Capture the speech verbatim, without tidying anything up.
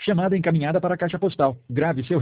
Chamada encaminhada para a caixa postal. Grave seu